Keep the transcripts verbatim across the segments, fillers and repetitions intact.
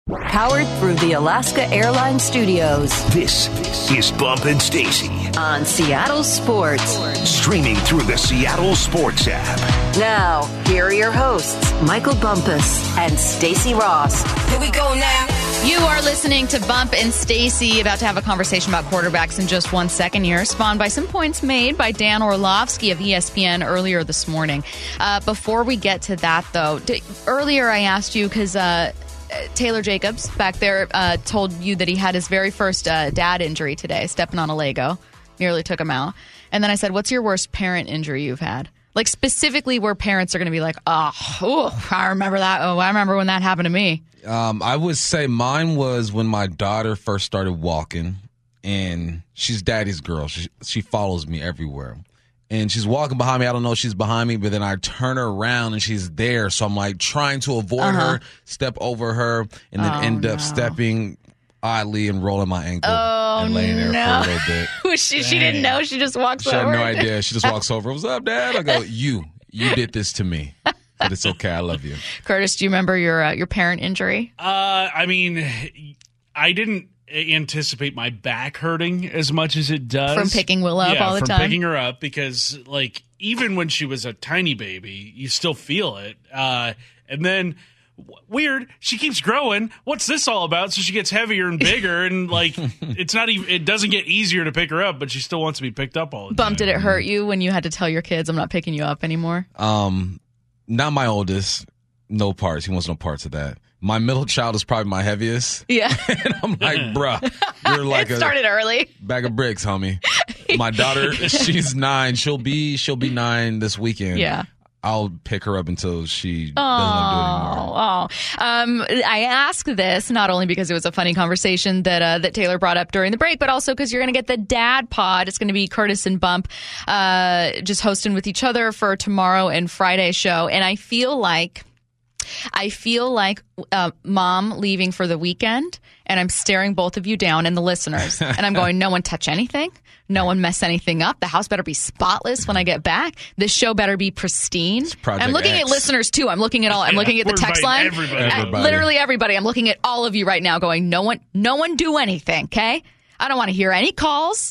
Powered through the Alaska Airlines Studios. This is Bump and Stacy on Seattle Sports. Streaming through the Seattle Sports app. Now, here are your hosts, Michael Bumpus and Stacy Ross. Here we go now. You are listening to Bump and Stacy, about to have a conversation about quarterbacks in just one second here, spawned by some points made by Dan Orlovsky of E S P N earlier this morning. Uh, before we get to that, though, d- earlier I asked you because uh, Taylor Jacobs back there uh, told you that he had his very first uh, dad injury today, stepping on a Lego, nearly took him out. And then I said, what's your worst parent injury you've had? Like specifically where parents are going to be like, oh, oh, I remember that. Oh, I remember when that happened to me. Um, I would say mine was when my daughter first started walking, and she's daddy's girl. She, she follows me everywhere. And she's walking behind me. I don't know if she's behind me, but then I turn her around and she's there. So I'm like trying to avoid uh-huh. her, step over her, and then oh, end no. up stepping oddly and rolling my ankle oh, and laying there no. for a little bit. she, she didn't know. She just walks she over. She had no idea. She just walks over. What's up, Dad? I go, you. You did this to me. But it's okay. I love you. Curtis, do you remember your uh, your parent injury? Uh, I mean, I didn't anticipate my back hurting as much as it does. From picking Will up yeah, all the from time? from picking her up because, like, even when she was a tiny baby, you still feel it. Uh, and then, w- weird, she keeps growing. What's this all about? So she gets heavier and bigger, and, like, it's not even, it doesn't get easier to pick her up, but she still wants to be picked up all the time. Bump, did it hurt you when you had to tell your kids, I'm not picking you up anymore? Um... Not my oldest. No parts. He wants no parts of that. My middle child is probably my heaviest. Yeah. And I'm like, bruh, you're like it started a early. bag of bricks, homie. My daughter, she's nine. She'll be she'll be nine this weekend. Yeah. I'll pick her up until she oh, doesn't do it anymore. Oh, um, I ask this not only because it was a funny conversation that uh, that Taylor brought up during the break, but also because you're going to get the Dad Pod. It's going to be Curtis and Bump uh, just hosting with each other for tomorrow and Friday's show. And I feel like I feel like uh, Mom leaving for the weekend, and I'm staring both of you down and the listeners, and I'm going, no one touch anything. No one mess anything up. The house better be spotless when I get back. This show better be pristine. I'm looking X. at listeners, too. I'm looking at all. I'm yeah, looking at the text line. Everybody. Everybody. Literally everybody. I'm looking at all of you right now going, no one, no one do anything, okay? I don't want to hear any calls.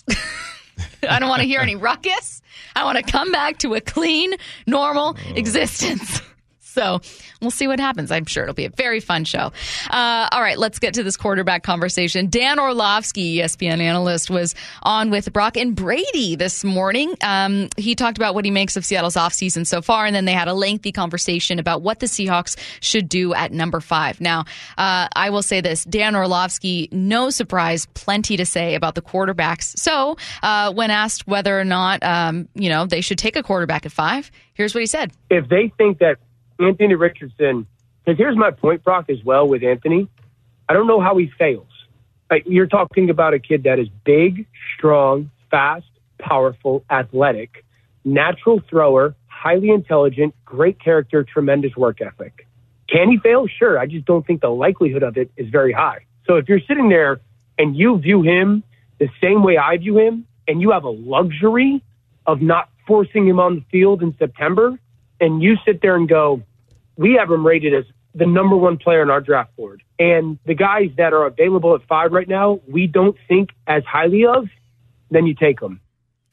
I don't want to hear any ruckus. I want to come back to a clean, normal oh. existence. So we'll see what happens. I'm sure it'll be a very fun show. Uh, all right, let's get to this quarterback conversation. Dan Orlovsky, E S P N analyst, was on with Brock and Brady this morning. Um, he talked about what he makes of Seattle's offseason so far, and then they had a lengthy conversation about what the Seahawks should do at number five. Now, uh, I will say this. Dan Orlovsky, no surprise, plenty to say about the quarterbacks. So uh, when asked whether or not um, you know they should take a quarterback at five, here's what he said. If they think that Anthony Richardson, because here's my point, Brock, as well with Anthony. I don't know how he fails. Like, you're talking about a kid that is big, strong, fast, powerful, athletic, natural thrower, highly intelligent, great character, tremendous work ethic. Can he fail? Sure. I just don't think the likelihood of it is very high. So if you're sitting there and you view him the same way I view him, and you have a luxury of not forcing him on the field in September, and you sit there and go, we have him rated as the number one player on our draft board. And the guys that are available at five right now, we don't think as highly of, then you take them.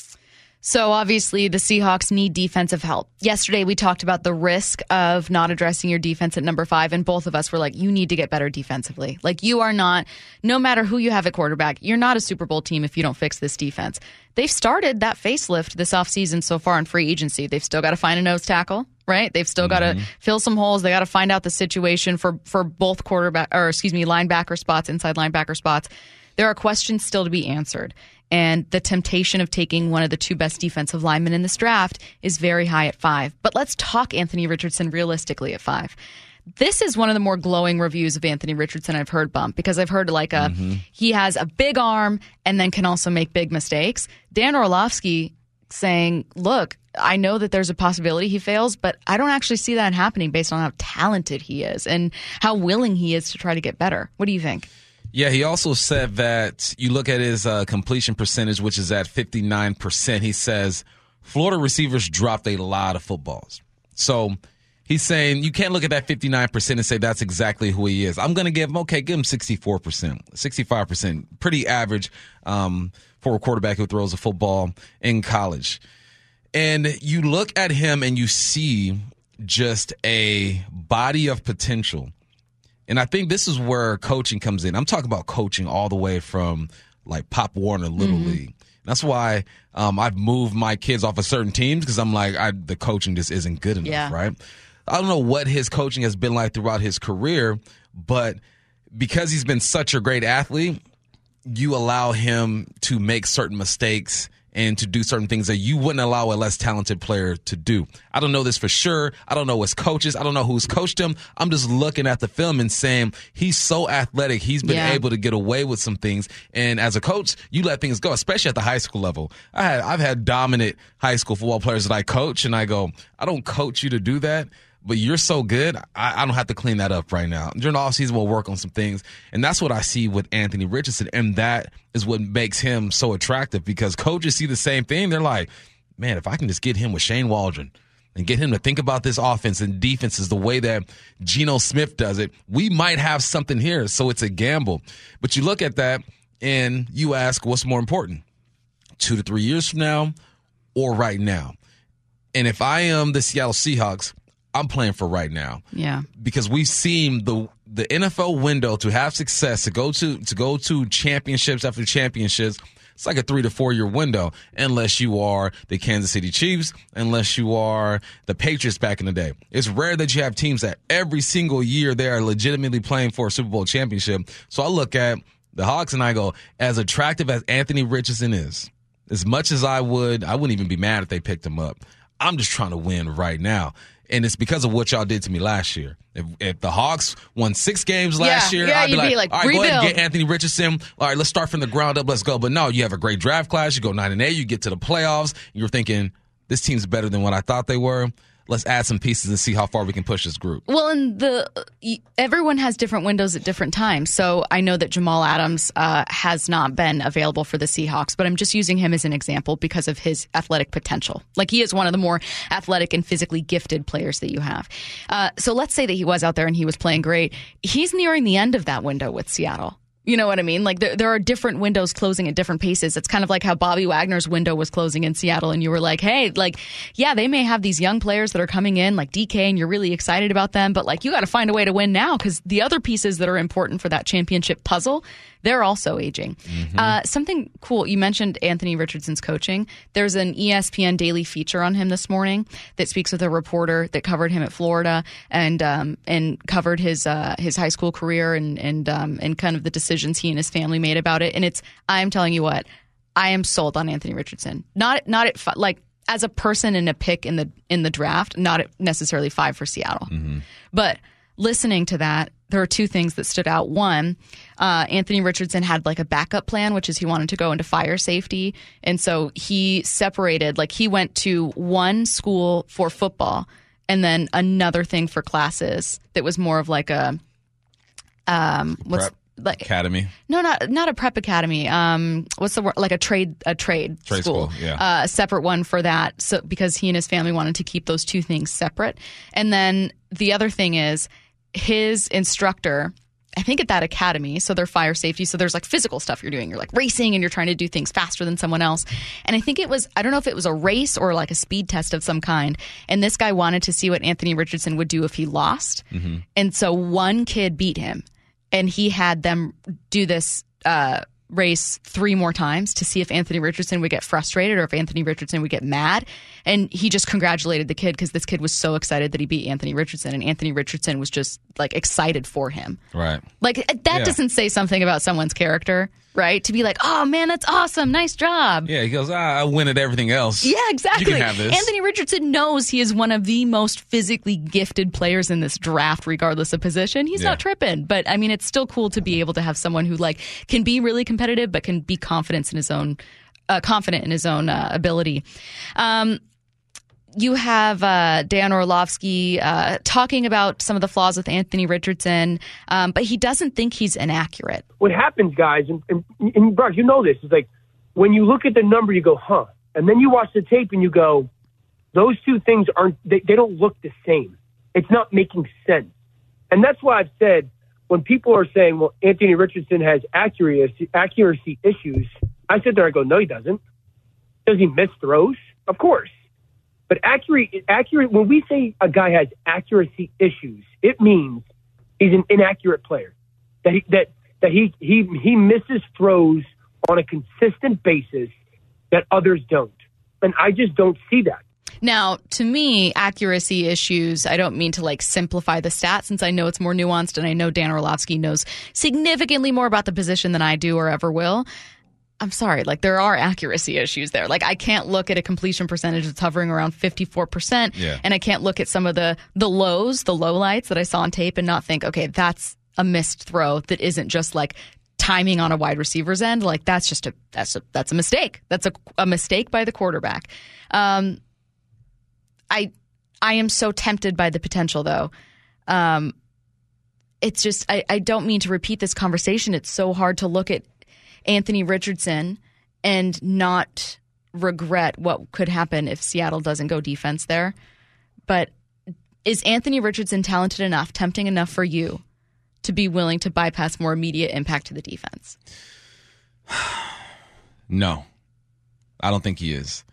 So obviously the Seahawks need defensive help. Yesterday we talked about the risk of not addressing your defense at number five, and both of us were like, you need to get better defensively. Like, you are not, no matter who you have at quarterback, you're not a Super Bowl team if you don't fix this defense. They've started that facelift this offseason so far in free agency. They've still got to find a nose tackle, right? They've still got to mm-hmm. fill some holes. They got to find out the situation for, for both quarterback, or excuse me, linebacker spots, inside linebacker spots. There are questions still to be answered. And the temptation of taking one of the two best defensive linemen in this draft is very high at five. But let's talk Anthony Richardson realistically at five. This is one of the more glowing reviews of Anthony Richardson I've heard, Bump, because I've heard like a mm-hmm. he has a big arm and then can also make big mistakes. Dan Orlovsky saying, look, I know that there's a possibility he fails, but I don't actually see that happening based on how talented he is and how willing he is to try to get better. What do you think? Yeah, he also said that you look at his uh, completion percentage, which is at fifty-nine percent. He says Florida receivers dropped a lot of footballs. So He's saying you can't look at that fifty-nine percent and say that's exactly who he is. I'm going to give him, okay, give him sixty-four percent, sixty-five percent. Pretty average um, for a quarterback who throws a football in college. And you look at him and you see just a body of potential. And I think this is where coaching comes in. I'm talking about coaching all the way from like Pop Warner Little mm-hmm. League. That's why um, I've moved my kids off of certain teams because I'm like, I, the coaching just isn't good enough, yeah. right? I don't know what his coaching has been like throughout his career, but because he's been such a great athlete, you allow him to make certain mistakes and to do certain things that you wouldn't allow a less talented player to do. I don't know this for sure. I don't know his coaches. I don't know who's coached him. I'm just looking at the film and saying he's so athletic. He's been yeah. able to get away with some things. And as a coach, you let things go, especially at the high school level. I had, I've had dominant high school football players that I coach, and I go, I don't coach you to do that. But you're so good, I, I don't have to clean that up right now. During the offseason, we'll work on some things. And that's what I see with Anthony Richardson. And that is what makes him so attractive because coaches see the same thing. They're like, man, if I can just get him with Shane Waldron and get him to think about this offense and defenses the way that Geno Smith does it, we might have something here. So it's a gamble. But you look at that and you ask, what's more important, two to three years from now or right now? And if I am the Seattle Seahawks, I'm playing for right now. Yeah. Because we've seen the the N F L window to have success, to go to to go to championships after championships. It's like a three to four year window, unless you are the Kansas City Chiefs, unless you are the Patriots back in the day. It's rare that you have teams that every single year they are legitimately playing for a Super Bowl championship. So I look at the Hawks and I go, as attractive as Anthony Richardson is, as much as I would, I wouldn't even be mad if they picked him up. I'm just trying to win right now. And it's because of what y'all did to me last year. If, if the Hawks won six games last yeah, year, yeah, I'd be like, be like, all right, rebuild. go ahead and get Anthony Richardson. All right, let's start from the ground up. Let's go. But no, you have a great draft class. You go nine and eight. You get to the playoffs. You're thinking, this team's better than what I thought they were. Let's add some pieces and see how far we can push this group. Well, and the everyone has different windows at different times. So I know that Jamal Adams uh, has not been available for the Seahawks, but I'm just using him as an example because of his athletic potential. Like, he is one of the more athletic and physically gifted players that you have. Uh, so let's say that he was out there and he was playing great. He's nearing the end of that window with Seattle. You know what I mean? Like, there, there are different windows closing at different paces. It's kind of like how Bobby Wagner's window was closing in Seattle, and you were like, hey, like, yeah, they may have these young players that are coming in, like D K, and you're really excited about them, but, like, you got to find a way to win now because the other pieces that are important for that championship puzzle, they're also aging. Mm-hmm. Uh, something cool, you mentioned Anthony Richardson's coaching. There's an E S P N daily feature on him this morning that speaks with a reporter that covered him at Florida and um, and covered his uh, his high school career and and um, and kind of the decisions he and his family made about it. And it's, I'm telling you what, I am sold on Anthony Richardson. Not not at like as a person and a pick in the in the draft, not at necessarily five for Seattle, mm-hmm. but. Listening to that, there are two things that stood out. One, uh, Anthony Richardson had like a backup plan, which is he wanted to go into fire safety. And so he separated, like he went to one school for football and then another thing for classes that was more of like a, um, what's Prep like academy? No, not not a prep academy. Um, what's the word? Like a trade a trade, trade school. school yeah. Uh, a separate one for that. So because he and his family wanted to keep those two things separate. And then the other thing is, his instructor, I think at that academy, so they're fire safety, so there's like physical stuff you're doing. You're like racing and you're trying to do things faster than someone else. And I think it was, I don't know if it was a race or like a speed test of some kind. And this guy wanted to see what Anthony Richardson would do if he lost. Mm-hmm. And so one kid beat him and he had them do this uh, race three more times to see if Anthony Richardson would get frustrated or if Anthony Richardson would get mad. And he just congratulated the kid because this kid was so excited that he beat Anthony Richardson, and Anthony Richardson was just like excited for him. Right. Like that yeah. doesn't say something about someone's character, right? To be like, oh man, that's awesome. Nice job. Yeah, he goes, ah, I win at everything else. Yeah, exactly. You can have this. Anthony Richardson knows he is one of the most physically gifted players in this draft, regardless of position. He's yeah. not tripping. But I mean, it's still cool to be able to have someone who like can be really competitive, but can be confident in his own, uh, confident in his own uh, ability. Um, You have uh, Dan Orlovsky uh, talking about some of the flaws with Anthony Richardson, um, but he doesn't think he's inaccurate. What happens, guys, and, and, and Brock, you know this, is like when you look at the number, you go, huh, and then you watch the tape and you go, those two things aren't, they, they don't look the same. It's not making sense. And that's why I've said when people are saying, well, Anthony Richardson has accuracy, accuracy issues, I sit there and go, no, he doesn't. Does he miss throws? Of course. But accurate, accurate. When we say a guy has accuracy issues, it means he's an inaccurate player. That he, that that he he he misses throws on a consistent basis that others don't, and I just don't see that. Now, to me, accuracy issues, I don't mean to like simplify the stat since I know it's more nuanced and I know Dan Orlovsky knows significantly more about the position than I do or ever will. I'm sorry, like there are accuracy issues there. Like I can't look at a completion percentage that's hovering around fifty-four percent yeah. and I can't look at some of the the lows, the lowlights that I saw on tape and not think, okay, that's a missed throw that isn't just like timing on a wide receiver's end. Like that's just a that's a that's a mistake. That's a, a mistake by the quarterback. Um, I I am so tempted by the potential though. Um, it's just I, I don't mean to repeat this conversation. It's so hard to look at Anthony Richardson and not regret what could happen if Seattle doesn't go defense there. But is Anthony Richardson talented enough, tempting enough for you to be willing to bypass more immediate impact to the defense? No, I don't think he is.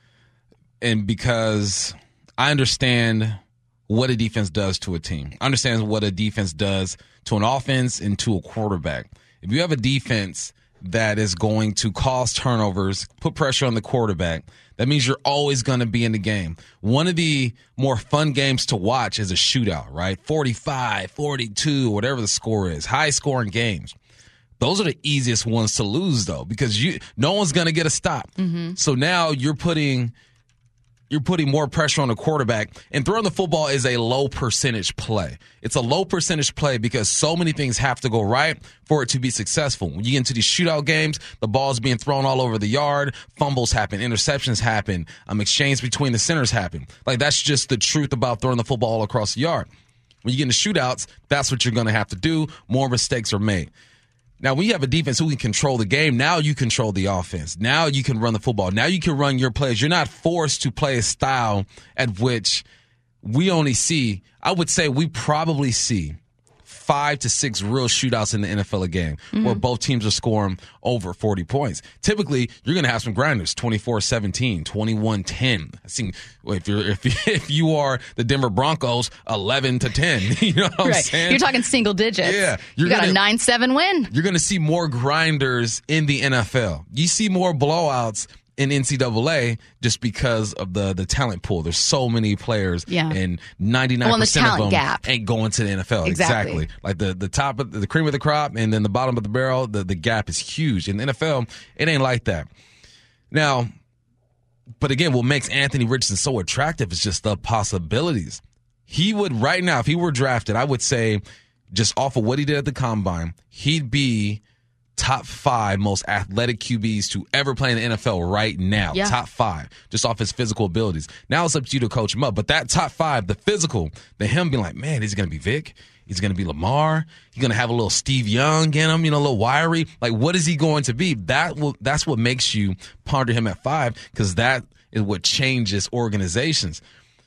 And because I understand what a defense does to a team. I understand what a defense does to an offense and to a quarterback. If you have a defense that is going to cause turnovers, put pressure on the quarterback, that means you're always going to be in the game. One of the more fun games to watch is a shootout, right? forty-five, forty-two, whatever the score is, high-scoring games. Those are the easiest ones to lose, though, because you no one's going to get a stop. Mm-hmm. So now you're putting you're putting more pressure on the quarterback, and throwing the football is a low percentage play. It's a low percentage play because so many things have to go right for it to be successful. When you get into these shootout games, the ball's being thrown all over the yard, fumbles happen, interceptions happen, um, exchange between the centers happen. Like, that's just the truth about throwing the football all across the yard. When you get into shootouts, that's what you're going to have to do. More mistakes are made. Now, when you have a defense who can control the game, now you control the offense. Now you can run the football. Now you can run your plays. You're not forced to play a style at which we only see, I would say we probably see five to six real shootouts in the N F L a game mm-hmm. where both teams are scoring over forty points. Typically, you're going to have some grinders, twenty-four seventeen, twenty-one ten. I think if you're if you, if you are the Denver Broncos, eleven to ten. You know what I'm right. saying? You're talking single digits. Yeah, you got gonna, a nine seven win. You're going to see more grinders in the N F L. You see more blowouts in N C double A just because of the the talent pool. There's so many players, yeah. and ninety-nine percent well, the of them gap. ain't going to the N F L. Exactly. exactly. Like the, the top of the, the cream of the crop and then the bottom of the barrel, the, the gap is huge. In the N F L, it ain't like that. Now, but again, what makes Anthony Richardson so attractive is just the possibilities. He would, right now, if he were drafted, I would say, just off of what he did at the Combine, he'd be top five most athletic Q Bs to ever play in the N F L right now. Yeah. Top five, just off his physical abilities. Now it's up to you to coach him up. But that top five, the physical, the him being like, man, is he going to be Vic? He's going to be Lamar? He's going to have a little Steve Young in him, you know, a little wiry. Like, what is he going to be? That will, that's what makes you ponder him at five, because that is what changes organizations.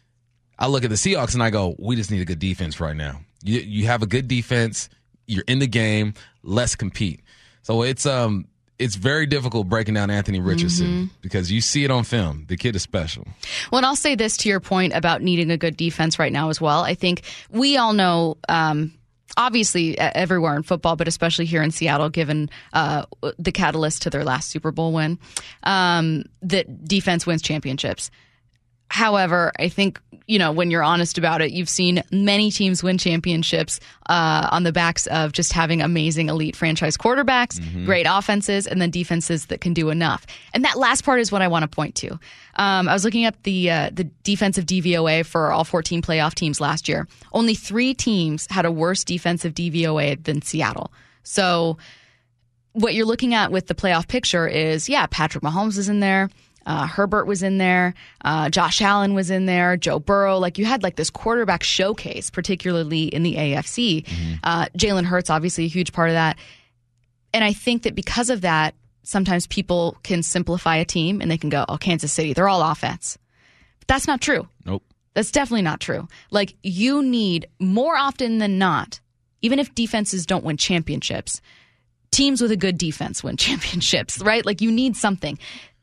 I look at the Seahawks and I go, we just need a good defense right now. You, you have a good defense. You're in the game. Let's compete. So it's um it's very difficult breaking down Anthony Richardson mm-hmm. because you see it on film. The kid is special. Well, and I'll say this to your point about needing a good defense right now as well. I think we all know, um, obviously everywhere in football, but especially here in Seattle, given uh, the catalyst to their last Super Bowl win, um, that defense wins championships. However, I think, you know, when you're honest about it, you've seen many teams win championships uh, on the backs of just having amazing elite franchise quarterbacks, mm-hmm. great offenses, and then defenses that can do enough. And that last part is what I want to point to. Um, I was looking up the uh, the defensive D V O A for all fourteen playoff teams last year. Only three teams had a worse defensive D V O A than Seattle. So what you're looking at with the playoff picture is, yeah, Patrick Mahomes is in there. Uh, Herbert was in there. Uh, Josh Allen was in there. Joe Burrow. Like, you had like this quarterback showcase, particularly in the A F C. Mm-hmm. Uh, Jalen Hurts, obviously a huge part of that. And I think that because of that, sometimes people can simplify a team and they can go, oh, Kansas City, they're all offense. But that's not true. Nope. That's definitely not true. Like, you need, more often than not, even if defenses don't win championships, teams with a good defense win championships, right? Like, you need something.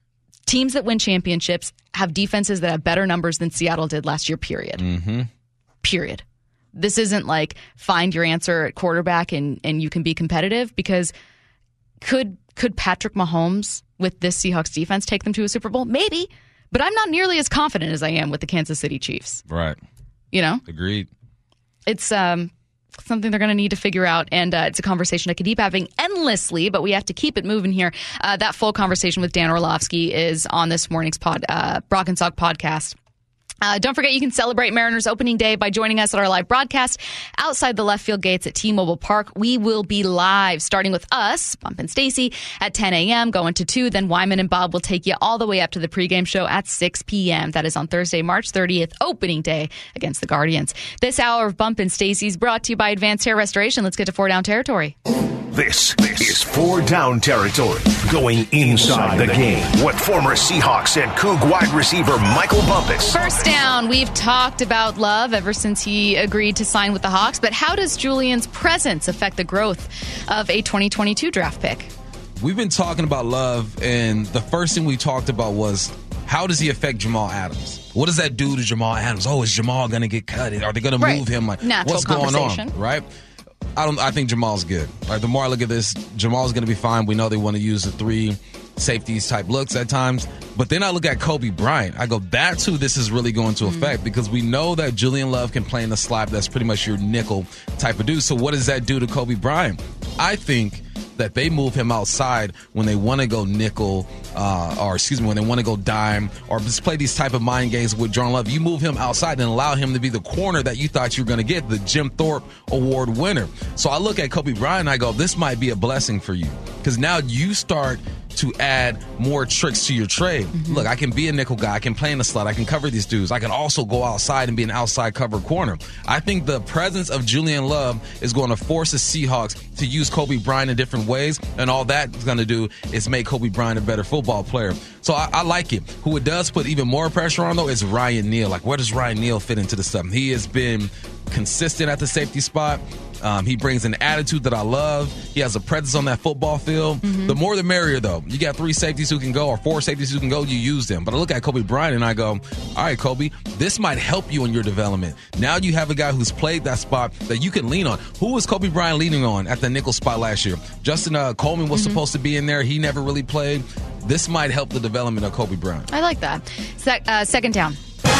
Teams that win championships have defenses that have better numbers than Seattle did last year, period. Mm-hmm. Period. This isn't like find your answer at quarterback and, and you can be competitive, because could could Patrick Mahomes with this Seahawks defense take them to a Super Bowl? Maybe, but I'm not nearly as confident as I am with the Kansas City Chiefs. Right. You know? Agreed. It's um, something they're going to need to figure out, and uh, it's a conversation I could keep having endlessly, but we have to keep it moving here. Uh, that full conversation with Dan Orlovsky is on this morning's pod, uh, Brock and Salk podcast. Uh, don't forget, you can celebrate Mariners opening day by joining us at our live broadcast outside the left field gates at T-Mobile Park. We will be live, starting with us, Bump and Stacy, at ten a.m., going to two. Then Wyman and Bob will take you all the way up to the pregame show at six p.m. That is on Thursday, March thirtieth, opening day against the Guardians. This hour of Bump and Stacy is brought to you by Advanced Hair Restoration. Let's get to four down territory. This, this is four down territory, going inside the game. What former Seahawks and Coug wide receiver Michael Bumpus. First down, we've talked about Love ever since he agreed to sign with the Hawks, but how does Julian's presence affect the growth of a twenty twenty-two draft pick? We've been talking about Love, and the first thing we talked about was, how does he affect Jamal Adams? What does that do to Jamal Adams? Oh, is Jamal going to get cut? Are they going to right. move him? Like, Natural what's going conversation. on? Right? I don't. I think Jamal's good. Right? The more I look at this, Jamal's going to be fine. We know they want to use the three safeties type looks at times. But then I look at Kobe Bryant. I go, that's who this is really going to affect, mm. because we know that Julian Love can play in the slot. That's pretty much your nickel type of dude. So what does that do to Kobe Bryant? I think that they move him outside when they want to go nickel, uh, or excuse me, when they want to go dime, or just play these type of mind games with Jordan Love. You move him outside and allow him to be the corner that you thought you were going to get, the Jim Thorpe Award winner. So I look at Kobe Bryant and I go, this might be a blessing for you, because now you start to add more tricks to your trade. Mm-hmm. Look, I can be a nickel guy. I can play in the slot. I can cover these dudes. I can also go outside and be an outside cover corner. I think the presence of Julian Love is going to force the Seahawks to use Kobe Bryant in different ways, and all that's going to do is make Kobe Bryant a better football player. So I, I like it. Who it does put even more pressure on, though, is Ryan Neal. Like, where does Ryan Neal fit into the stuff? He has been consistent at the safety spot. Um, he brings an attitude that I love. He has a presence on that football field. Mm-hmm. The more the merrier, though. You got three safeties who can go, or four safeties who can go, you use them. But I look at Kobe Bryant and I go, all right, Kobe, this might help you in your development. Now you have a guy who's played that spot that you can lean on. Who was Kobe Bryant leaning on at the nickel spot last year? Justin uh, Coleman was mm-hmm. supposed to be in there. He never really played. This might help the development of Kobe Bryant. I like that. Se- uh, second down.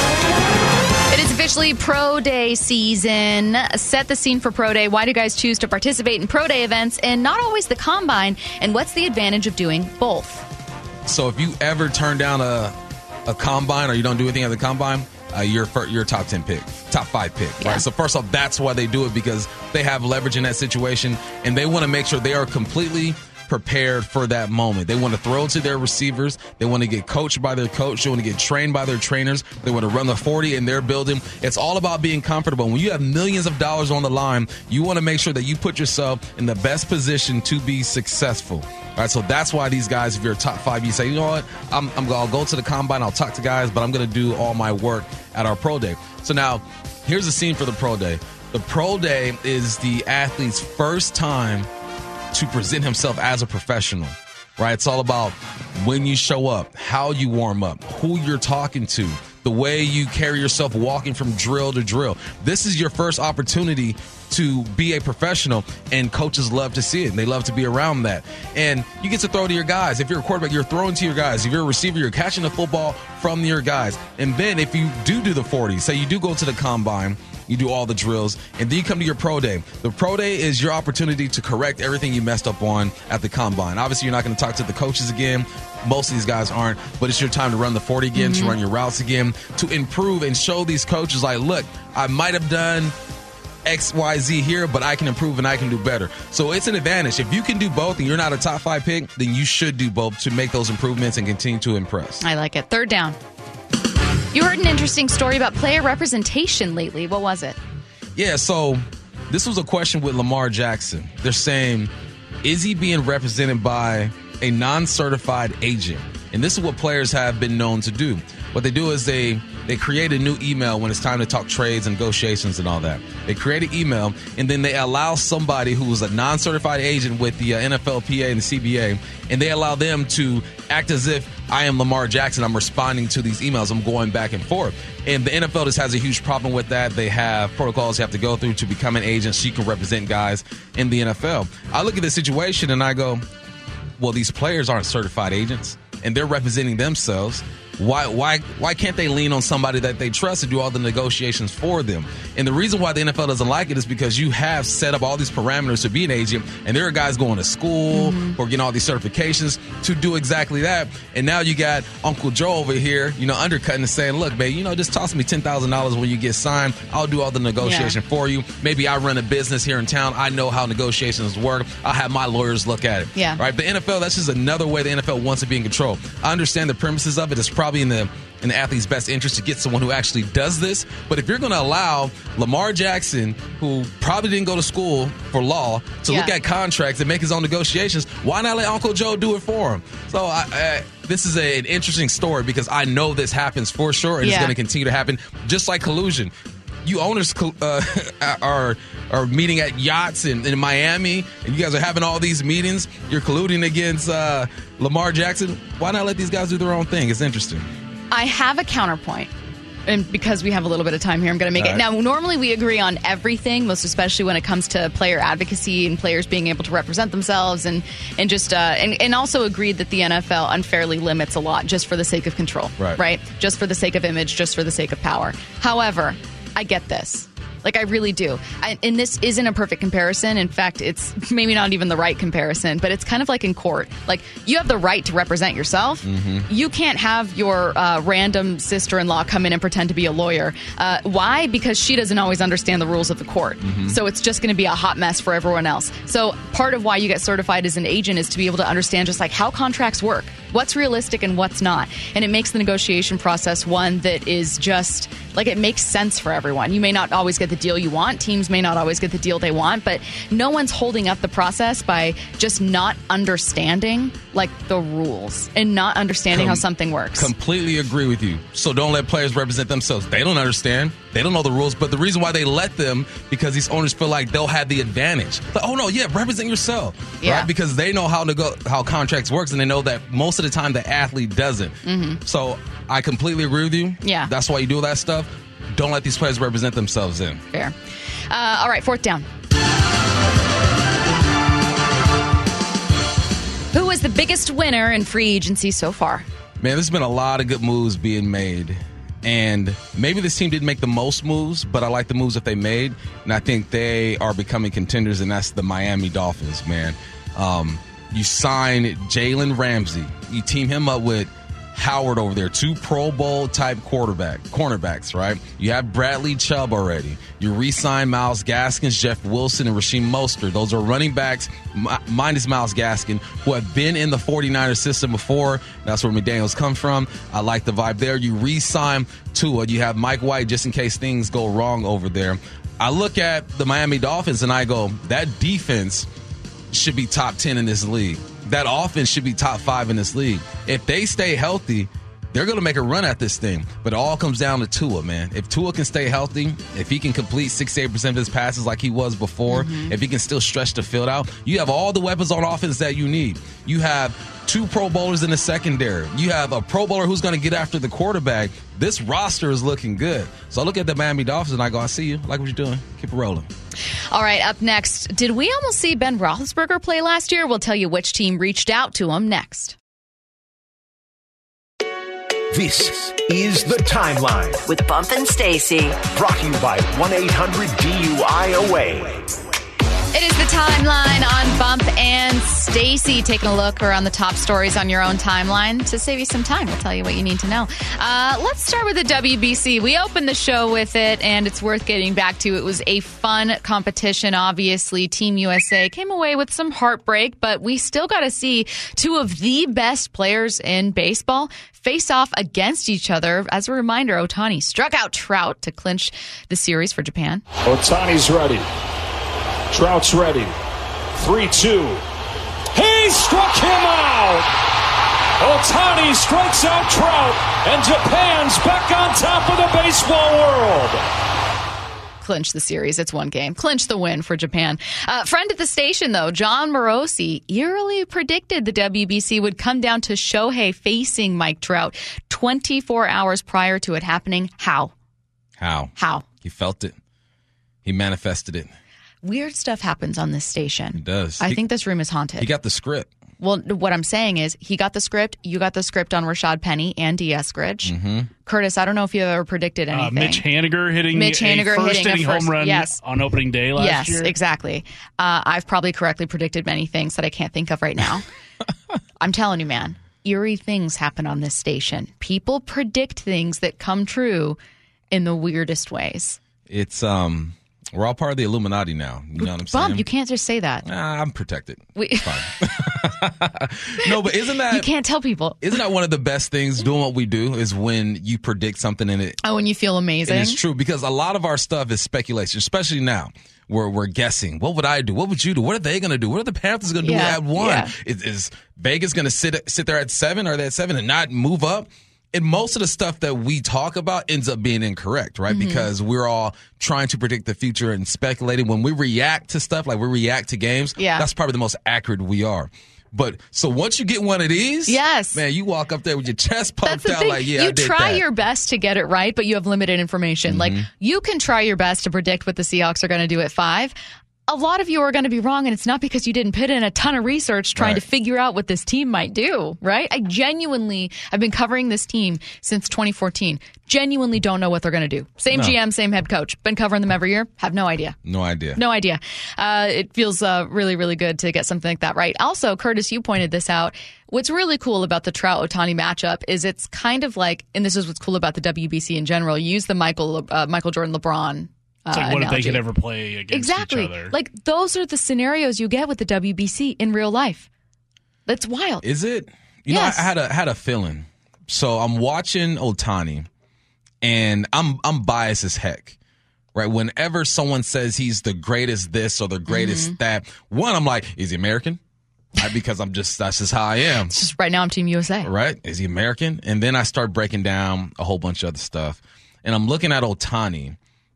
It is officially Pro Day season. Set the scene for Pro Day. Why do guys choose to participate in Pro Day events and not always the Combine? And what's the advantage of doing both? So if you ever turn down a a Combine or you don't do anything at the Combine, uh, you're you're a top ten pick, top five pick, yeah. right? So first off, that's why they do it, because they have leverage in that situation, and they want to make sure they are completely prepared for that moment. They want to throw to their receivers. They want to get coached by their coach. They want to get trained by their trainers. They want to run the forty in their building. It's all about being comfortable. When you have millions of dollars on the line, you want to make sure that you put yourself in the best position to be successful. All right, so that's why these guys, if you're top five, you say, you know what, I'm, I'm I'll go to the Combine, I'll talk to guys, but I'm going to do all my work at our Pro Day. So now, here's the scene for the Pro Day. The Pro Day is the athlete's first time to present himself as a professional, right? It's all about when you show up, how you warm up, who you're talking to, the way you carry yourself walking from drill to drill. This is your first opportunity to be a professional, and coaches love to see it. They love to be around that. And you get to throw to your guys. If you're a quarterback, you're throwing to your guys. If you're a receiver, you're catching the football from your guys. And then if you do do the forty, say you do go to the Combine, you do all the drills, and then you come to your Pro Day. The Pro Day is your opportunity to correct everything you messed up on at the Combine. Obviously, you're not going to talk to the coaches again. Most of these guys aren't, but it's your time to run the forty again, mm-hmm. to run your routes again, to improve and show these coaches, like, look, I might have done X, Y, Z here, but I can improve and I can do better. So it's an advantage. If you can do both and you're not a top five pick, then you should do both to make those improvements and continue to impress. I like it. Third down. You heard an interesting story about player representation lately. What was it? Yeah, so this was a question with Lamar Jackson. They're saying, is he being represented by a non-certified agent? And this is what players have been known to do. What they do is they they create a new email when it's time to talk trades and negotiations and all that. They create an email, and then they allow somebody who is a non-certified agent with the uh, N F L P A and the C B A, and they allow them to act as if I am Lamar Jackson. I'm responding to these emails. I'm going back and forth. And the N F L just has a huge problem with that. They have protocols you have to go through to become an agent so you can represent guys in the N F L. I look at this situation and I go, well, these players aren't certified agents, and they're representing themselves. Why why why can't they lean on somebody that they trust to do all the negotiations for them? And the reason why the N F L doesn't like it is because you have set up all these parameters to be an agent, and there are guys going to school mm-hmm. or getting all these certifications to do exactly that. And now you got Uncle Joe over here, you know, undercutting and saying, look, babe, you know, just toss me ten thousand dollars when you get signed. I'll do all the negotiation yeah. for you. Maybe I run a business here in town. I know how negotiations work. I'll have my lawyers look at it. Yeah. Right? The N F L, that's just another way the N F L wants to be in control. I understand the premises of it. It's probably in the in the athlete's best interest to get someone who actually does this. But if you're going to allow Lamar Jackson, who probably didn't go to school for law, to yeah. look at contracts and make his own negotiations, why not let Uncle Joe do it for him? So I, I, this is a, an interesting story because I know this happens for sure, and yeah. it's going to continue to happen, just like collusion. You owners uh, are are meeting at yachts in, in Miami, and you guys are having all these meetings. You're colluding against uh, Lamar Jackson. Why not let these guys do their own thing? It's interesting. I have a counterpoint. And because we have a little bit of time here, I'm going to make All it. Right. Now, normally we agree on everything, most especially when it comes to player advocacy and players being able to represent themselves, and and just uh, and, and also agreed that the N F L unfairly limits a lot just for the sake of control, right? right? Just for the sake of image, just for the sake of power. However, I get this. Like, I really do. I, and this isn't a perfect comparison. In fact, it's maybe not even the right comparison, but it's kind of like in court. Like, you have the right to represent yourself. Mm-hmm. You can't have your uh, random sister-in-law come in and pretend to be a lawyer. Uh, why? Because she doesn't always understand the rules of the court. Mm-hmm. So it's just going to be a hot mess for everyone else. So part of why you get certified as an agent is to be able to understand just like how contracts work, what's realistic and what's not. And it makes the negotiation process one that is just, like, it makes sense for everyone. You may not always get the deal you want. Teams may not always get the deal they want, but no one's holding up the process by just not understanding, like, the rules and not understanding Com- how something works. Completely agree with you. So don't let players represent themselves. They don't understand. They don't know the rules, but the reason why they let them, because these owners feel like they'll have the advantage. Like, oh, no, yeah, represent yourself. Yeah. Right? Because they know how to go, how contracts works, and they know that most of the time the athlete doesn't. Mm-hmm. So I completely agree with you. Yeah. That's why you do all that stuff. Don't let these players represent themselves in. Fair. Uh, all right, fourth down. Who was the biggest winner in free agency so far? Man, there's been a lot of good moves being made. And maybe this team didn't make the most moves, but I like the moves that they made. And I think they are becoming contenders, and that's the Miami Dolphins, man. Um, you sign Jalen Ramsey. You team him up with Howard over there, two Pro Bowl type quarterback cornerbacks, right? You have Bradley Chubb already. You re-sign Myles Gaskins, Jeff Wilson, and Raheem Mostert. Those are running backs, minus Myles Gaskin, who have been in the 49ers system before. That's where McDaniels come from. I like the vibe there. You re-sign Tua. You have Mike White just in case things go wrong over there. I look at the Miami Dolphins and I go, that defense should be top ten in this league. That offense should be top five in this league. If they stay healthy, they're going to make a run at this thing. But it all comes down to Tua, man. If Tua can stay healthy, if he can complete sixty-eight percent of his passes like he was before, mm-hmm. if he can still stretch the field out, you have all the weapons on offense that you need. You have two Pro Bowlers in the secondary. You have a Pro Bowler who's going to get after the quarterback. This roster is looking good. So I look at the Miami Dolphins and I go, I see you. I like what you're doing. Keep it rolling. All right, up next, did we almost see Ben Roethlisberger play last year? We'll tell you which team reached out to him next. This is The Timeline with Bump and Stacy. Brought to you by one eight hundred D U I O A. It is The Timeline on Bump and Stacy. Taking a look around the top stories on your own timeline to save you some time. We'll tell you what you need to know. Uh, let's start with the W B C. We opened the show with it, and it's worth getting back to. It was a fun competition, obviously. Team U S A came away with some heartbreak, but we still got to see two of the best players in baseball face off against each other. As a reminder, Ohtani struck out Trout to clinch the series for Japan. Ohtani's ready. Trout's ready. three two. He struck him out! Ohtani strikes out Trout, and Japan's back on top of the baseball world. Clinch the series. It's one game. Clinch the win for Japan. Uh, friend at the station, though, John Morosi, eerily predicted the W B C would come down to Shohei facing Mike Trout twenty-four hours prior to it happening. How? How? How? He felt it. He manifested it. Weird stuff happens on this station. It does. I he, think this room is haunted. He got the script. Well, what I'm saying is he got the script. You got the script on Rashad Penny and D. Eskridge. Mm-hmm. Curtis, I don't know if you've ever predicted anything. Uh, Mitch Haniger hitting Mitch Haniger a first hitting inning a first, home run yes. on opening day last yes, year. Yes, exactly. Uh, I've probably correctly predicted many things that I can't think of right now. I'm telling you, man, eerie things happen on this station. People predict things that come true in the weirdest ways. It's um. We're all part of the Illuminati now. You know what I'm Bump, saying? you can't just say that. Nah, I'm protected. We- It's fine. No, but isn't that... You can't tell people. Isn't that one of the best things doing what we do is when you predict something and it... Oh, and you feel amazing. And it's true because a lot of our stuff is speculation, especially now. We're, we're guessing. What would I do? What would you do? What are they going to do? What are the Panthers going to Yeah, do at one? yeah. Is, is Vegas going to sit sit there at seven? Are they at seven and not move up? And most of the stuff that we talk about ends up being incorrect, right? Mm-hmm. Because we're all trying to predict the future and speculating. When we react to stuff, like we react to games, Yeah. that's probably the most accurate we are. But so once you get one of these, Yes. man, you walk up there with your chest That's pumped the out thing. like, yeah, you I did try that. your best to get it right, but you have limited information. Like, you can try your best to predict what the Seahawks are going to do at five. A lot of you are going to be wrong, and it's not because you didn't put in a ton of research trying Right. to figure out what this team might do, right? I genuinely, I've been covering this team since twenty fourteen. Genuinely don't know what they're going to do. Same No. G M, same head coach. Been covering them every year. Have no idea. No idea. No idea. Uh, it feels uh, really, really good to get something like that right. Also, Curtis, you pointed this out. What's really cool about the Trout-Ohtani matchup is it's kind of like, and this is what's cool about the W B C in general, you use the Michael uh, Michael Jordan LeBron It's like uh, what if they analogy. could ever play against Exactly. each other. Like, those are the scenarios you get with the W B C in real life. That's wild. Is it? You Yes. know, I, I had a had a feeling. So I'm watching Ohtani, and I'm I'm biased as heck. Right? Whenever someone says he's the greatest this or the greatest Mm-hmm. that, one, I'm like, is he American? Right? Because I'm just that's just how I am. It's just right now I'm Team U S A. Right? Is he American? And then I start breaking down a whole bunch of other stuff. And I'm looking at Ohtani,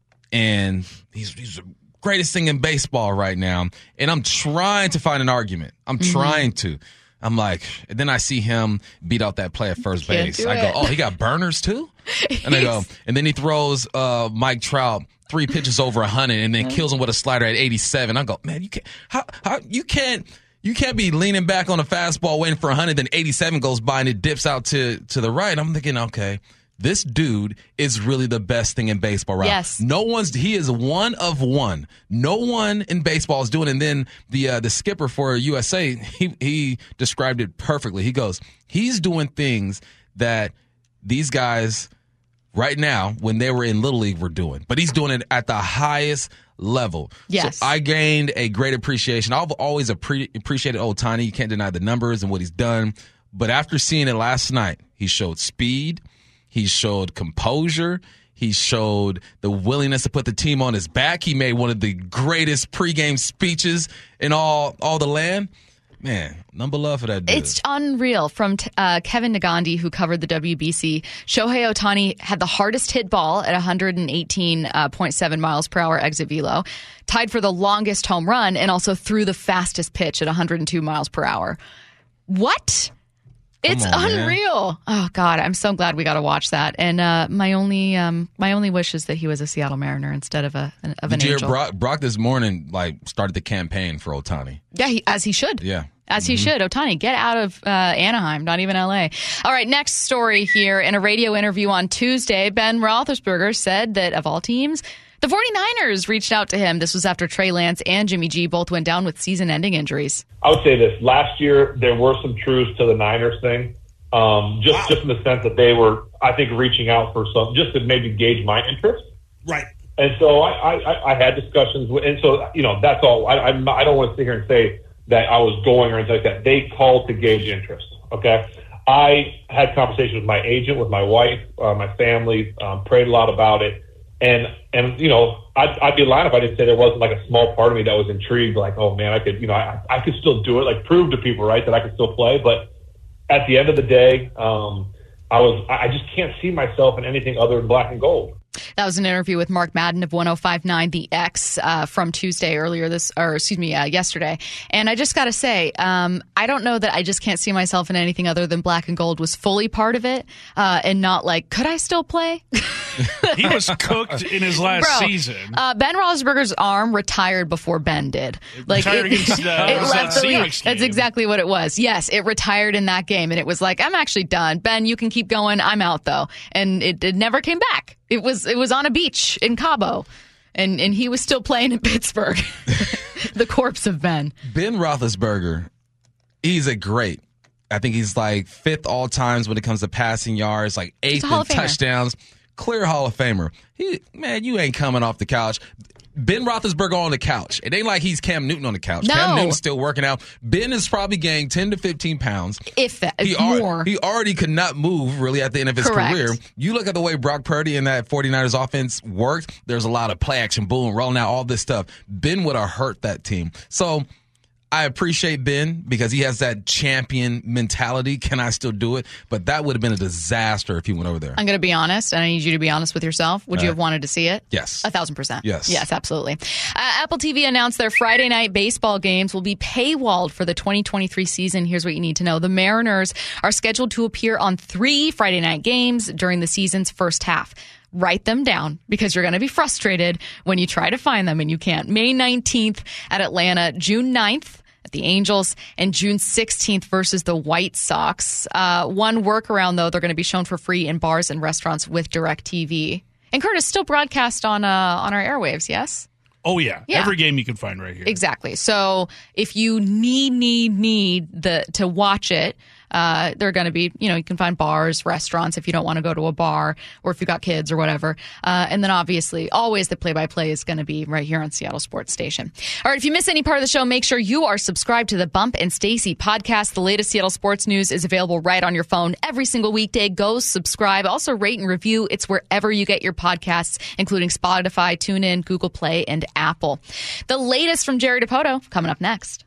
and he's he's the greatest thing in baseball right now. And I'm trying to find an argument. I'm Mm-hmm. trying to. I'm like, and then I see him beat out that play at first Can't base. do I go, it. oh, he got burners too? And I go, and then he throws uh, Mike Trout three pitches over one hundred and then kills him with a slider at eighty-seven. I go, man, you can't, how, how, you can't, you can't be leaning back on a fastball waiting for one hundred, then eighty-seven goes by and it dips out to, to the right. I'm thinking, okay, this dude is really the best thing in baseball right Yes. now. No one's, he is one of one. No one in baseball is doing it. And then the uh, the skipper for U S A, he, he described it perfectly. He goes, he's doing things that these guys right now, when they were in Little League, were doing. But he's doing it at the highest level. Yes. So I gained a great appreciation. I've always appre- appreciated Ohtani. You can't deny the numbers and what he's done. But after seeing it last night, he showed speed. He showed composure. He showed the willingness to put the team on his back. He made one of the greatest pregame speeches in all all the land. Man, number love for that dude. It's unreal. From t- uh, Kevin Nagandi, who covered the W B C, Shohei Ohtani had the hardest hit ball at one eighteen point seven miles per hour exit velo, tied for the longest home run, and also threw the fastest pitch at one hundred two miles per hour. What? It's on, man. unreal. Oh God, I'm so glad we got to watch that. And uh, my only um, my only wish is that he was a Seattle Mariner instead of a of an Did you hear angel. Brock, Brock this morning like started the campaign for Ohtani? Yeah, he, as he should. Yeah. As he should. Ohtani, get out of uh, Anaheim, not even L A. All right, next story here. In a radio interview on Tuesday, Ben Roethlisberger said that of all teams, the 49ers reached out to him. This was after Trey Lance and Jimmy G both went down with season-ending injuries. I would say this. Last year, there were some truths to the Niners thing, um, just, wow. just in the sense that they were, I think, reaching out for some, just to maybe gauge my interest. Right. And so I, I, I had discussions with, and so, you know, that's all. I, I'm not, I don't want to sit here and say that I was going or anything like that. They called to gauge interest, okay? I had conversations with my agent, with my wife, uh, my family, um, prayed a lot about it. And, and you know, I'd, I'd be lying if I didn't say there wasn't like a small part of me that was intrigued, like, oh, man, I could, you know, I, I could still do it, like prove to people, right, that I could still play. But at the end of the day, um, I was I just can't see myself in anything other than black and gold. That was an interview with Mark Madden of one oh five point nine The X uh, from Tuesday earlier this, or excuse me, uh, yesterday. And I just got to say, um, I don't know that I just can't see myself in anything other than black and gold was fully part of it, uh, and not like, could I still play? He was cooked in his last Bro, season. Uh, Ben Roethlisberger's arm retired before Ben did. Like retired it, against, uh, it was that left the league. Seahawks That's game. exactly what it was. Yes, it retired in that game, and it was like, I'm actually done. Ben, you can keep going. I'm out though, and it, it never came back. It was it was on a beach in Cabo, and, and he was still playing in Pittsburgh. The corpse of Ben. Ben Roethlisberger, he's a great. I think he's like fifth all times when it comes to passing yards, like eighth in touchdowns. Clear Hall of Famer. He, man, you ain't coming off the couch. Ben Roethlisberger on the couch. It ain't like he's Cam Newton on the couch. No. Cam Newton's still working out. Ben is probably gained ten to fifteen pounds. If that, he more. Al- he already could not move really at the end of his Correct. career. You look at the way Brock Purdy and that 49ers offense worked. There's a lot of play action, boom, rolling out, all this stuff. Ben would have hurt that team. So I appreciate Ben because he has that champion mentality. Can I still do it? But that would have been a disaster if he went over there. I'm going to be honest, and I need you to be honest with yourself. Would you have wanted to see it? Yes. A thousand percent. Yes. Yes, absolutely. Uh, Apple T V announced their Friday night baseball games will be paywalled for the twenty twenty-three season. Here's what you need to know. The Mariners are scheduled to appear on three Friday night games during the season's first half. Write them down because you're going to be frustrated when you try to find them and you can't. May nineteenth at Atlanta, June ninth at the Angels, and June sixteenth versus the White Sox. Uh, one workaround, though, they're going to be shown for free in bars and restaurants with DirecTV. And Curtis, still broadcast on uh, on our airwaves, yes? Oh, yeah. Yeah. Every game you can find right here. Exactly. So if you need, need, need the to watch it, uh, they're going to be, you know, you can find bars, restaurants if you don't want to go to a bar or if you've got kids or whatever. Uh, and then obviously, always the play-by-play is going to be right here on Seattle Sports Station. All right, if you miss any part of the show, make sure you are subscribed to the Bump and Stacy podcast. The latest Seattle sports news is available right on your phone every single weekday. Go subscribe. Also rate and review. It's wherever you get your podcasts, including Spotify, TuneIn, Google Play, and Apple. The latest from Jerry DiPoto coming up next.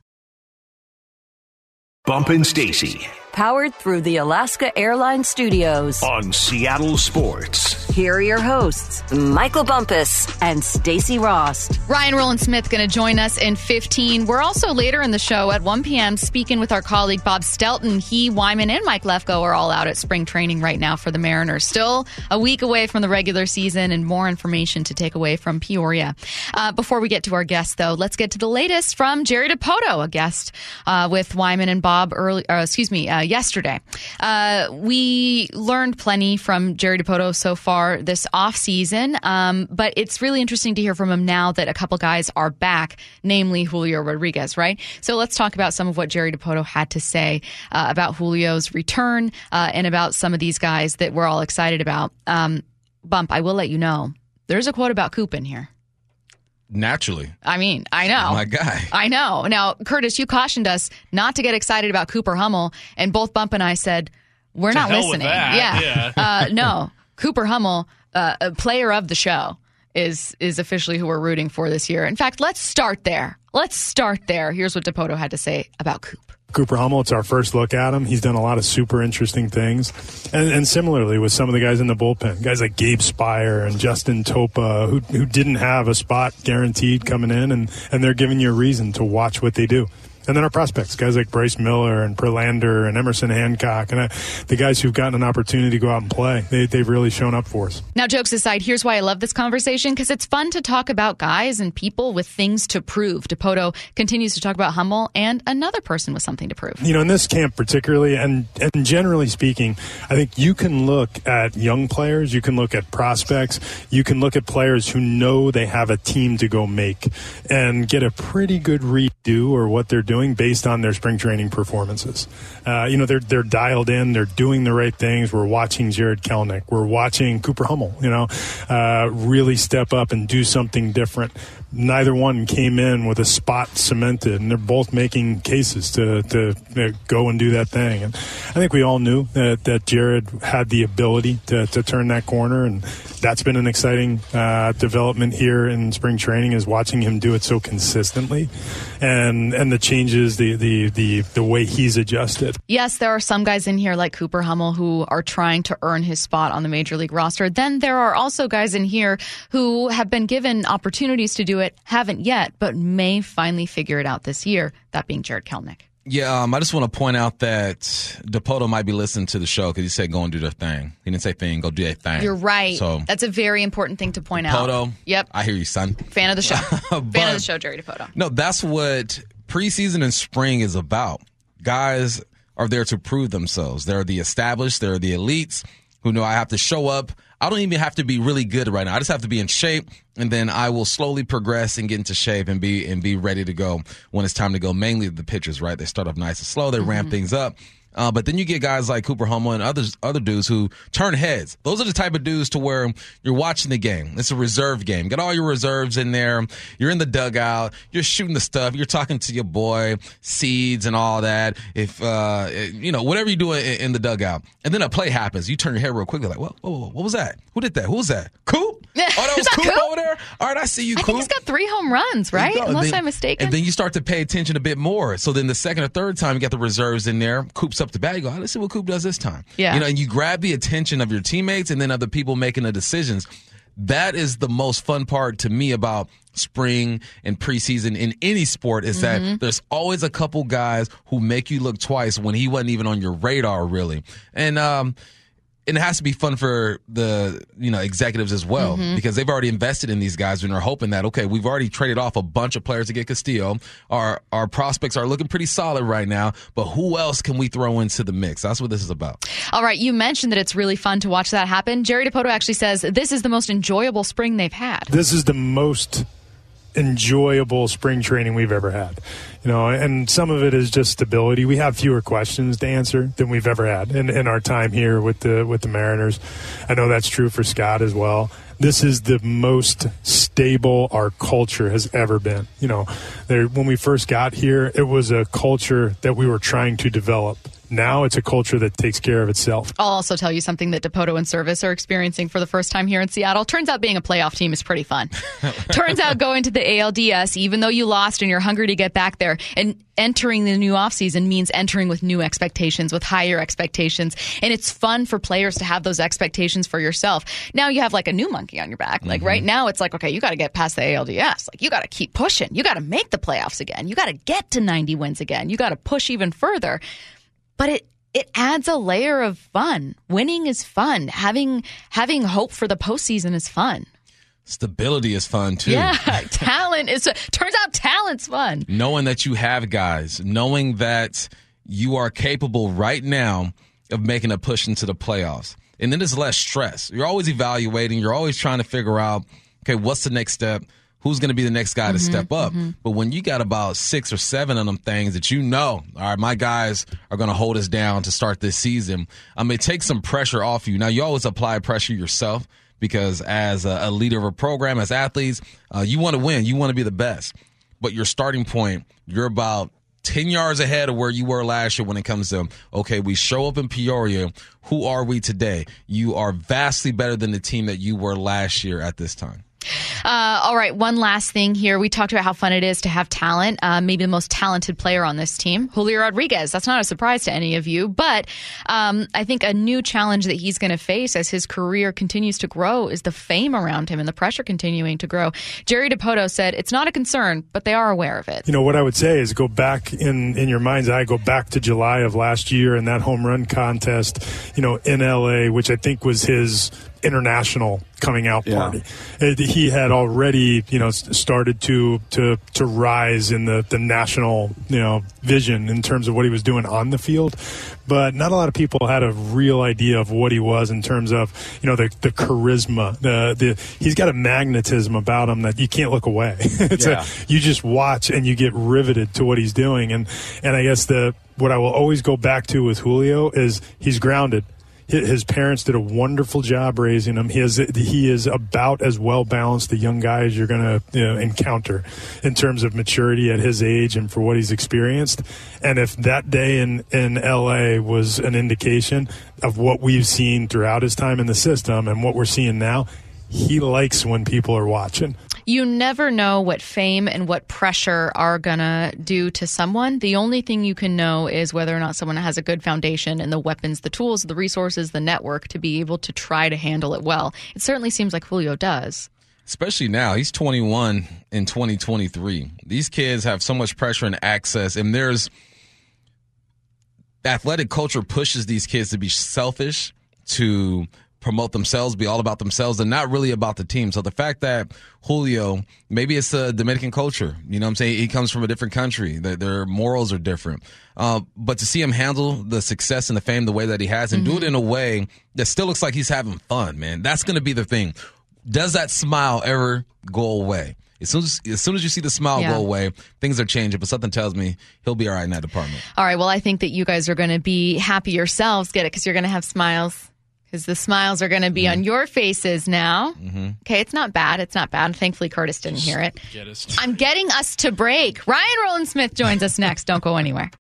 Bump and Stacy Powered through the Alaska Airlines Studios. on Seattle Sports. Here are your hosts, Michael Bumpus and Stacy Rost. Ryan Rowland-Smith going to join us in fifteen. We're also later in the show at one p.m. speaking with our colleague Bob Stelton. He, Wyman, and Mike Lefko are all out at spring training right now for the Mariners. Still a week away from the regular season and more information to take away from Peoria. Uh, before we get to our guest, though, let's get to the latest from Jerry DiPoto, a guest uh, with Wyman and Bob early, uh, excuse me, uh, yesterday. Uh, we learned plenty from Jerry DiPoto so far this offseason, um, but it's really interesting to hear from him now that a couple guys are back, namely Julio Rodriguez, right? So let's talk about some of what Jerry DiPoto had to say uh, about Julio's return uh, and about some of these guys that we're all excited about. Um, Bump, I will let you know, there's a quote about Coop in here. Naturally. I mean, I know. My guy. I know. Now, Curtis, you cautioned us not to get excited about Cooper Hummel, and both Bump and I said, we're To not hell with listening. that, Yeah. yeah. uh, no, Cooper Hummel, uh, a player of the show, is is officially who we're rooting for this year. In fact, let's start there. Let's start there. Here's what DiPoto had to say about Coop. Cooper Hummel, it's our first look at him. He's done a lot of super interesting things. And, and similarly with some of the guys in the bullpen, guys like Gabe Spire and Justin Topa, who who didn't have a spot guaranteed coming in, and, and they're giving you a reason to watch what they do. And then our prospects, guys like Bryce Miller and Perlander and Emerson Hancock, and uh, the guys who've gotten an opportunity to go out and play, they, they've really shown up for us. Now, jokes aside, here's why I love this conversation, because it's fun to talk about guys and people with things to prove. DiPoto continues to talk about Hummel and another person with something to prove. You know, in this camp particularly, and, and generally speaking, I think you can look at young players, you can look at prospects, you can look at players who know they have a team to go make and get a pretty good redo or what they're doing based on their spring training performances. Uh, you know, they're they're dialed in, they're doing the right things. We're watching Jared Kelenic, we're watching Cooper Hummel, you know, uh, really step up and do something different. Neither one came in with a spot cemented, and they're both making cases to, to, to go and do that thing. And I think we all knew that, that Jared had the ability to, to turn that corner, and that's been an exciting uh, development here in spring training, is watching him do it so consistently, and and the changes, the the the the way he's adjusted. Yes, there are some guys in here like Cooper Hummel who are trying to earn his spot on the Major League roster. Then there are also guys in here who have been given opportunities to do it, haven't yet, but may finally figure it out this year, that being Jared Kelenic. Yeah, um, I just want to point out that DePoto might be listening to the show because he said go and do their thing. He didn't say thing, go do their thing. You're right. So, that's a very important thing to point DePoto, out. Yep. I hear you, son. Fan of the show. but, Fan of the show, Jerry DePoto. No, that's what preseason and spring is about. Guys are there to prove themselves. They're the established. They're the elites who know I have to show up. I don't even have to be really good right now. I just have to be in shape, and then I will slowly progress and get into shape and be and be ready to go when it's time to go. Mainly the pitchers, right? They start off nice and slow. They mm-hmm. ramp things up. Uh, but then you get guys like Cooper Hummel and others, other dudes who turn heads. Those are the type of dudes to where you're watching the game. It's a reserve game. Got all your reserves in there. You're in the dugout. You're shooting the stuff. You're talking to your boy, Seeds and all that. If, uh, you know, whatever you do in, in the dugout. And then a play happens. You turn your head real quickly like, whoa, whoa, whoa, what was that? Who did that? Who was that? Coop? Oh, that was that Coop, Coop over there? All right, I see you, I Coop. think he's got three home runs, right? Unless then, I'm mistaken. And then you start to pay attention a bit more. So then the second or third time you got the reserves in there. Coop's up the bat. You go, oh, let's see what Coop does this time. Yeah. You know, and you grab the attention of your teammates and then of the people making the decisions. That is the most fun part to me about spring and preseason in any sport is mm-hmm. that there's always a couple guys who make you look twice when he wasn't even on your radar, really. And, um, And it has to be fun for the, you know, executives as well, mm-hmm. because they've already invested in these guys and are hoping that, okay, we've already traded off a bunch of players to get Castillo. Our our prospects are looking pretty solid right now, but who else can we throw into the mix? That's what this is about. All right, you mentioned that it's really fun to watch that happen. Jerry DePoto actually says this is the most enjoyable spring they've had. This is the most enjoyable spring training we've ever had. You know, and some of it is just stability. We have fewer questions to answer than we've ever had in, in our time here with the with the Mariners. I know that's true for Scott as well. This is the most stable our culture has ever been. You know, there, when we first got here, it was a culture that we were trying to develop. Now it's a culture that takes care of itself. I'll also tell you something that DePoto and Service are experiencing for the first time here in Seattle. Turns out being a playoff team is pretty fun. Turns out going to the A L D S, even though you lost and you're hungry to get back there, and entering the new offseason means entering with new expectations, with higher expectations. And it's fun for players to have those expectations for yourself. Now you have like a new monkey on your back. Like mm-hmm. right now it's like, okay, you got to get past the A L D S. Like you got to keep pushing. You got to make the playoffs again. You got to get to ninety wins again. You got to push even further. But it it adds a layer of fun. Winning is fun. Having having hope for the postseason is fun. Stability is fun, too. Yeah, talent is... Turns out talent's fun. Knowing that you have guys. Knowing that you are capable right now of making a push into the playoffs. And then there's less stress. You're always evaluating. You're always trying to figure out, okay, what's the next step? Who's going to be the next guy mm-hmm, to step up? Mm-hmm. But when you got about six or seven of them things that you know, all right, my guys are going to hold us down to start this season, I mean, take some pressure off you. Now, you always apply pressure yourself because as a, a leader of a program, as athletes, uh, you want to win. You want to be the best. But your starting point, you're about ten yards ahead of where you were last year when it comes to, okay, we show up in Peoria. Who are we today? You are vastly better than the team that you were last year at this time. Uh, all right, one last thing here. We talked about how fun it is to have talent. Uh, maybe the most talented player on this team, Julio Rodriguez. That's not a surprise to any of you, but um, I think a new challenge that he's going to face as his career continues to grow is the fame around him and the pressure continuing to grow. Jerry DePoto said it's not a concern, but they are aware of it. You know, what I would say is go back in, in your mind's eye, go back to July of last year and that home run contest, you know, in L A, which I think was his international coming out party. Yeah. He had already, you know, started to to to rise in the, the national, you know, vision in terms of what he was doing on the field. But not a lot of people had a real idea of what he was in terms of, you know, the the charisma. The the he's got a magnetism about him that you can't look away. it's yeah. a, you just watch and you get riveted to what he's doing. And and I guess the what I will always go back to with Julio is he's grounded. His parents did a wonderful job raising him. He is he is about as well balanced a young guy as you're going to you know, encounter in terms of maturity at his age and for what he's experienced. And if that day in, in L A was an indication of what we've seen throughout his time in the system and what we're seeing now, he likes when people are watching. You never know what fame and what pressure are going to do to someone. The only thing you can know is whether or not someone has a good foundation and the weapons, the tools, the resources, the network to be able to try to handle it well. It certainly seems like Julio does. Especially now. He's twenty-one in twenty twenty-three. These kids have so much pressure and access, and there's athletic culture pushes these kids to be selfish, to promote themselves, be all about themselves, and not really about the team. So the fact that Julio, maybe it's a Dominican culture, you know what I'm saying? He comes from a different country. Their, their morals are different. Uh, but to see him handle the success and the fame the way that he has and mm-hmm. do it in a way that still looks like he's having fun, man, that's going to be the thing. Does that smile ever go away? As soon as, as soon as you see the smile yeah. go away, things are changing, but something tells me he'll be all right in that department. All right, well, I think that you guys are going to be happy yourselves. Get it? Because you're going to have smiles. Because the smiles are going to be mm-hmm. on your faces now. Mm-hmm. Okay, it's not bad. It's not bad. Thankfully, Curtis didn't hear it. Get us I'm getting us to break. Ryan Rowland-Smith joins us next. Don't go anywhere.